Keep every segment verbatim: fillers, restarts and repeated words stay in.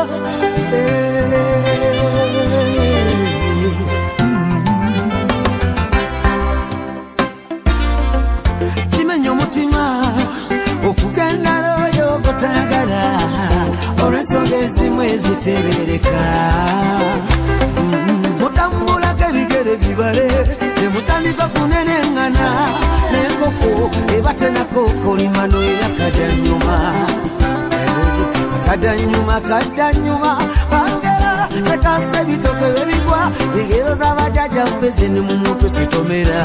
Chimenya omutima okugenda loyo gotagala olw'ensonga ezimu ezitebereka mutambulako ebigere bibale temutandika kunenengana n'enkoko ebatenako kolimano era kadanyuma kadanyuma kadanyuma bangera tekase bitoke bebigwa engero z'abajjajjaffe zini mu mutwe sitomera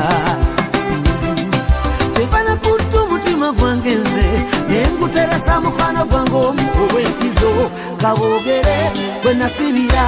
tefana kutu mutima gwange nze nenguteresa mufano gwange omu ow'enkizo kabogere gwe nasibira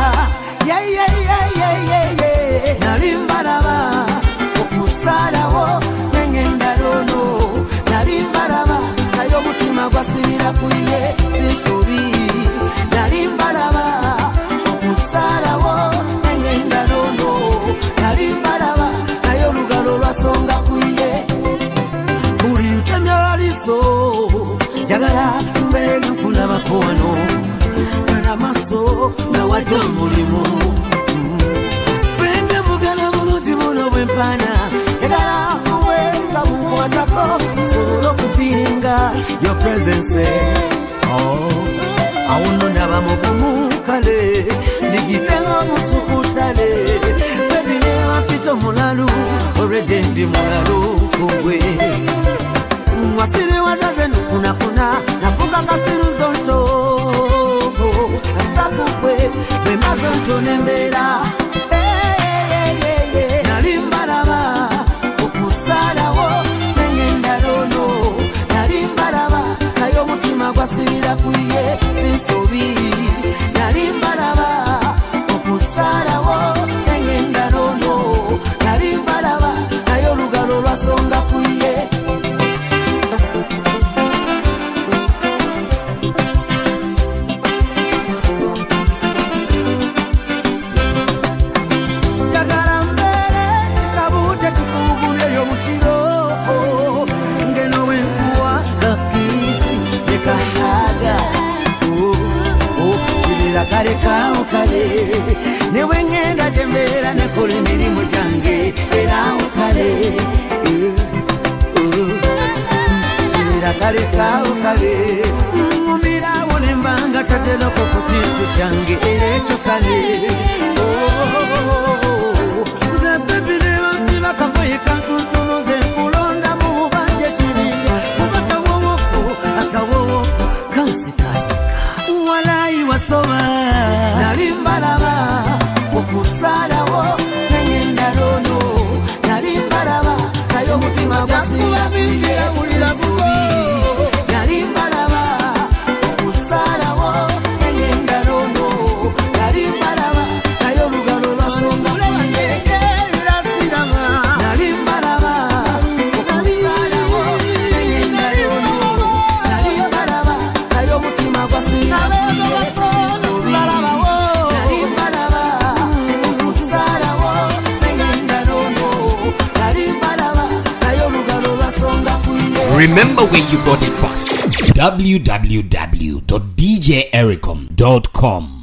yeyeyeyeyeye nali mbalaba okusalawo nengenda lono nali mbalaba naye omutima gwasibira kuye sinsobi nali mbalaba okusalawo nengenda lono nali mbalaba naye olugalo lwasonga kuye buli lutemyalaliso jagala mbega nkulabako wano kana maso nawadde omulimu bende mugala bulungi buno bwempana jagala kuwenga bunkwatako nsobola okufiiringa your presence awono ndaba mugumu kale ndigitenga omusukutale bebinewampita omulalu olwedde ndi mulalu kugwe mwasiri wazaze nukunakuna nafuka kasiruzo nto nastakukwe bemazo nto nembera nali mbalaba okusalawo nengenda lono nali mbalaba naye omutima gwasibira kuye sinsobi nali mbalaba okusalawo nengenda lono nali mbalaba naye olugalo lwasonga kuye kale kao kale newe ngenda jembera nekole mirimu jange era ukale chira kale kao kale mumira wone mbanga tatelo ko kutintu change erecho kale za bebile wanziba kakoye kantu noze kulonda mu banje chini mubaka wowoko akawoko kansi kasi walai wasoma nali mbalaba okusalawo nengenda lono nali mbalaba naye omutima gwasibira kuye sinsobi nali mbalaba okusalawo nengenda lono nali mbalaba naye olugalo lwasonga kuye nali mbalaba okusalawo nengenda lono nali mbalaba naye omutima gwasibira Remember where you got it from. w w w dot d j ericom dot com